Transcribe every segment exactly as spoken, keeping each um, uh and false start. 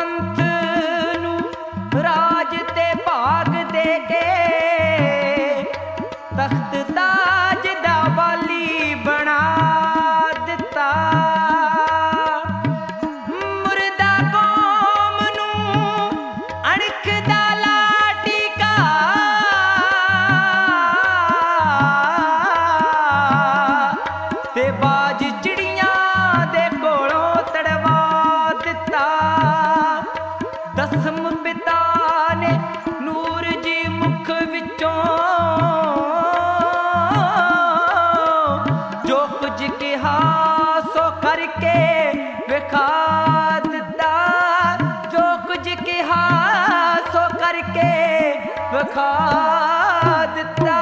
पंथ नू राज ते भाग दे के तख्त ताज दा वाली बना दिता। मुर्दा कौम नू अणख दा लाटीका ते बाज चिड़ियां दे कोलों तड़वा दिता। दसम पिता ने नूर जी मुख विचों जो कुछ कहा सो करके विखा दिता। जो कुछ कहा सो करके विखा दिता।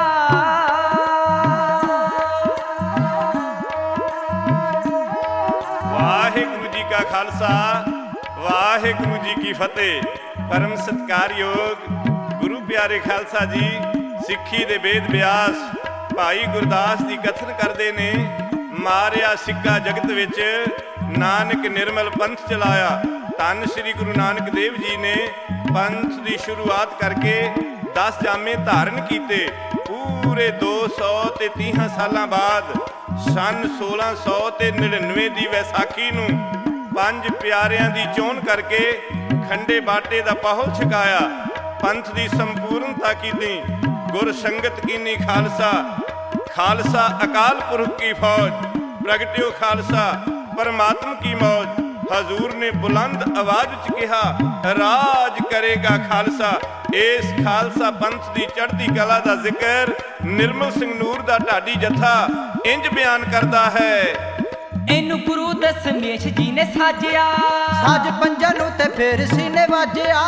वाहिगुरु जी का खालसा वाहिगुरु जी की फतेह। परम सत्कारयोग गुरु प्यारे खालसा जी सिੱਖੀ ਦੇ वेद व्यास भाई गुरदास जी कथन करते ने मारिया सिक्का जगत विच नानक निर्मल पंथ चलाया। धन श्री गुरु नानक देव जी ने पंथ की शुरुआत करके दस जामे धारण किए। पूरे दो सौ ते तीह साल बाद सन सोलह सौ ते नड़िनवे की वैसाखी नूं पंज प्यारियां की चोन करके खंडे बाटे का पाहुल छकाया। पंथ की संपूर्णता की गुर संगत कीनी खालसा। खालसा अकाल पुरख की फौज प्रगट्यो खालसा परमात्मा की मौज। हजूर ने बुलंद आवाज च कहा राज करेगा खालसा। इस खालसा पंथ की चढ़ती कला का जिक्र निर्मल सिंह नूर का ढाडी जथा इंज बयान करता है। इनू गुरु दशमेश जी ने साजिया साज पंजां नूं ते फिर सीने वाजिया।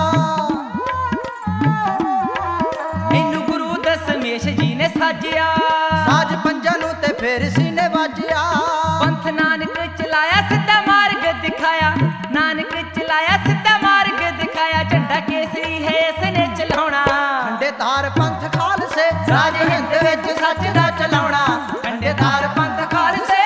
इनू गुरु दशमेश जी ने साजिया साज पंजां नूं ते फिर सीने वाजिया। पंथ नानक चलाया सीधा मार्ग दिखाया। नानक चलाया सीधा मार्ग दिखाया। झंडा केसरी है इसने चलाउणा। खंडेदार पंथ खालसे राज हिंद विच सच दा चलाउणा। खंडेदार पंथ खालसे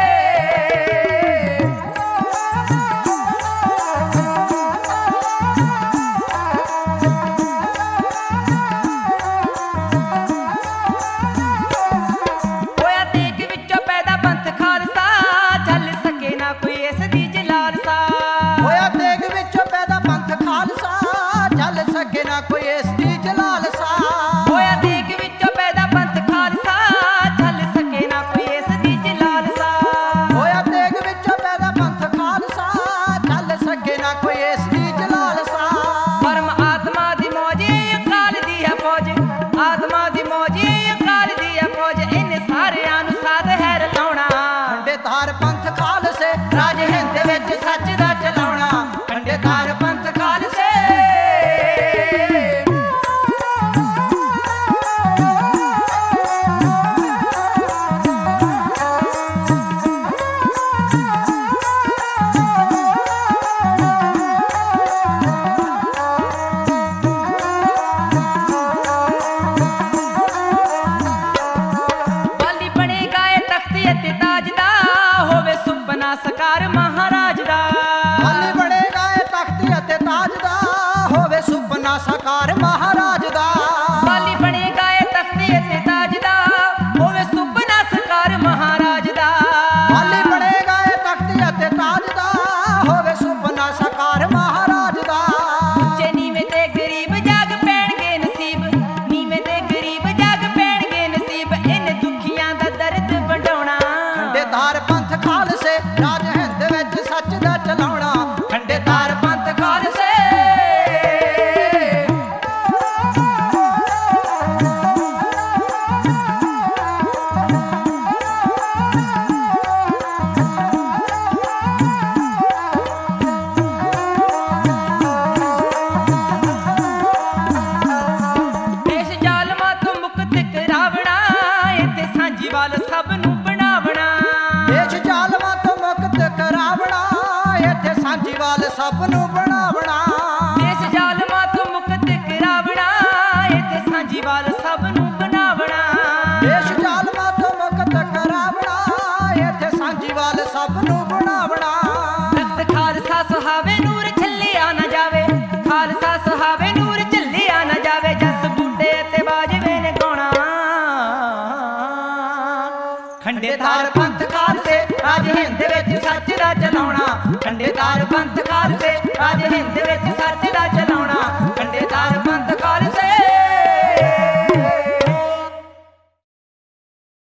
कोई इसदी जलाल सा। होया देग विचों पैदा पंथ खालसा चल सके ना कोई इसदी जलाल सा। होया देग विचों पैदा पंथ खालसा चल सके ना कोई इसदी जलाल सा। परम आत्मा दी मौज अकाल दी है फौज। आत्मा दी मौज अकाल दी है फौज। इन सारियां नूं साध है रलाउणा। खंडेदार पंथ खालसे राज हिंद विच सच दा चलाउणा। खंडेदार पंथ खालसे सकार महाराज दा। हाली बनेगा ए तख्त अते ताज दा होवे सुपना सकार महाराज दा। हाली बनेगा ए तख्त अते ताज दा होवे सुपना सकार महाराज दा। हाली बनेगा ए तख्त अते ताज दा होवे सुपना सकार महाराज दा। उच्चे नीवें ते गरीब जाग पैणगे नसीब। नीवें ते गरीब जाग पैणगे नसीब। इन दुखियां दा दर्द वंडाउणा। खंडेदार पंथ खालसे राज हिंद विच सच दा चलाउणा। खंडेदार पंथ खालसे ਜੈਕਾਰ ਬੰਤ ਖਾਲਸੇ ਰਾਜ ਹਿੰਦ